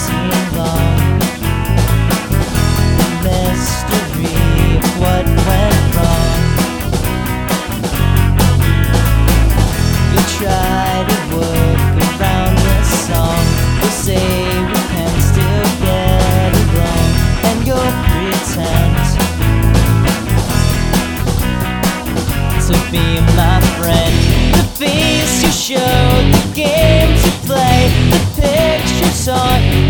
seem long. The mystery of what went wrong. You try to work around this song. You say we can still get along, and you'll pretend to be my friend. The face you showed, the games you play, the pictures on